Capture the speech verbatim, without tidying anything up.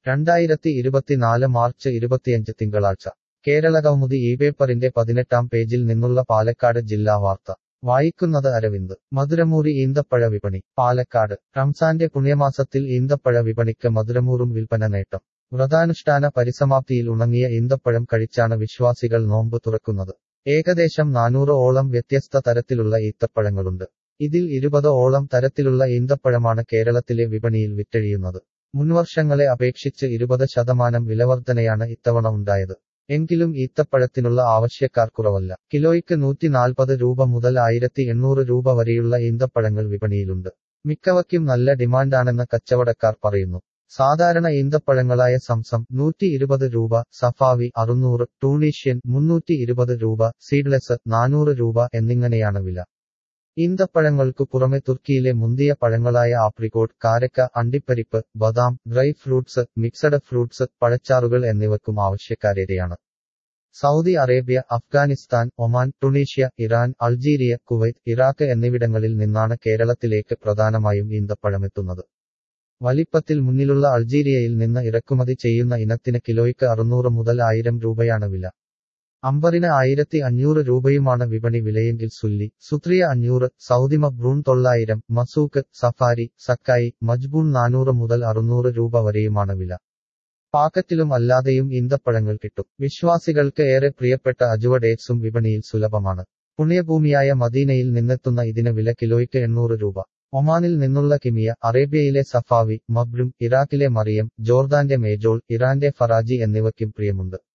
രണ്ടായിരത്തി ഇരുപത്തിനാല് മാർച്ച് ഇരുപത്തിയഞ്ച് തിങ്കളാഴ്ച കേരളകൗമുദി ഈ പേപ്പറിന്റെ പതിനെട്ടാം പേജിൽ നിന്നുള്ള പാലക്കാട് ജില്ലാ വാർത്ത വായിക്കുന്നത് അരവിന്ദ്. മധുരമൂറി ഈന്തപ്പഴ വിപണി പാലക്കാട്. റംസാന്റെ പുണ്യമാസത്തിൽ ഈന്തപ്പഴ വിപണിക്ക് മധുരമൂറും വിൽപ്പന നേട്ടം. വ്രതാനുഷ്ഠാന പരിസമാപ്തിയിൽ ഉണങ്ങിയ ഈന്തപ്പഴം കഴിച്ചാണ് വിശ്വാസികൾ നോമ്പ് തുറക്കുന്നത്. ഏകദേശം നാനൂറ് ഓളം വ്യത്യസ്ത തരത്തിലുള്ള ഈത്തപ്പഴങ്ങളുണ്ട്. ഇതിൽ ഇരുപത് ഓളം തരത്തിലുള്ള ഈന്തപ്പഴമാണ് കേരളത്തിലെ വിപണിയിൽ വിറ്റഴിയുന്നത്. മുൻവർഷങ്ങളെ അപേക്ഷിച്ച് ഇരുപത് ശതമാനം വിലവർധനയാണ് ഇത്തവണ ഉണ്ടായത്. എങ്കിലും ഈത്തപ്പഴത്തിനുള്ള ആവശ്യക്കാർ കുറവല്ല. കിലോയ്ക്ക് നൂറ്റി നാൽപ്പത് രൂപ മുതൽ ആയിരത്തി എണ്ണൂറ് രൂപ വരെയുള്ള ഈന്തപ്പഴങ്ങൾ വിപണിയിലുണ്ട്. മിക്കവയ്ക്കും നല്ല ഡിമാൻഡാണെന്ന് കച്ചവടക്കാർ പറയുന്നു. സാധാരണ ഈന്തപ്പഴങ്ങളായ സംസം നൂറ്റി ഇരുപത് രൂപ, സഫാവി അറുന്നൂറ്, ടൂണീഷ്യൻ മുന്നൂറ്റി ഇരുപത് രൂപ, സീഡ്ലെസ് നാനൂറ് രൂപ എന്നിങ്ങനെയാണ് വില. ഈന്തപ്പഴങ്ങൾക്കു പുറമെ തുർക്കിയിലെ മുന്തിയ പഴങ്ങളായ ആപ്രിക്കോട്ട്, കാരക്ക, അണ്ടിപ്പരിപ്പ്, ബദാം, ഡ്രൈ ഫ്രൂട്ട്സ്, മിക്സഡ് ഫ്രൂട്ട്സ്, പഴച്ചാറുകൾ എന്നിവയ്ക്കും ആവശ്യക്കാരേറെയാണ്. Saudi Arabia, Afghanistan, Oman, Tunisia, Iran, Algeria, Kuwait, Iraq എന്നിവിടങ്ങളിൽ നിന്നാണ് കേരളത്തിലേക്ക് പ്രധാനമായും ഈന്തപ്പഴമെത്തുന്നത്. വലിപ്പത്തിൽ മുന്നിലുള്ള അൾജീരിയയിൽ നിന്ന് ഇറക്കുമതി ചെയ്യുന്ന ഇനത്തിന് കിലോയ്ക്ക് അറുന്നൂറ് മുതൽ ആയിരം രൂപയാണ് വില. അമ്പറിന് ആയിരത്തി അഞ്ഞൂറ് രൂപയുമാണ് വിപണി വിലയെങ്കിൽ സുല്ലി, സുത്രിയ അഞ്ഞൂറ്, സൗദിമ ബ്രൂൺ തൊള്ളായിരം, മസൂക്ക്, സഫാരി, സക്കായി, മജ്ബൂൺ നാനൂറ് മുതൽ അറുന്നൂറ് രൂപ വരെയുമാണ് വില. പാക്കറ്റിലും അല്ലാതെയും ഈന്തപ്പഴങ്ങൾ കിട്ടും. വിശ്വാസികൾക്ക് ഏറെ പ്രിയപ്പെട്ട അജുവ ഡേറ്റ്സും വിപണിയിൽ സുലഭമാണ്. പുണ്യഭൂമിയായ മദീനയിൽ നിന്നെത്തുന്ന ഇതിന് വില കിലോയ്ക്ക് എണ്ണൂറ് രൂപ. ഒമാനിൽ നിന്നുള്ള കിമിയ, അറേബ്യയിലെ സഫാവി, മബ്രും, ഇറാഖിലെ മറിയം, ജോർദാന്റെ മേജോൾ, ഇറാന്റെ ഫറാജി എന്നിവയ്ക്കും പ്രിയമുണ്ട്.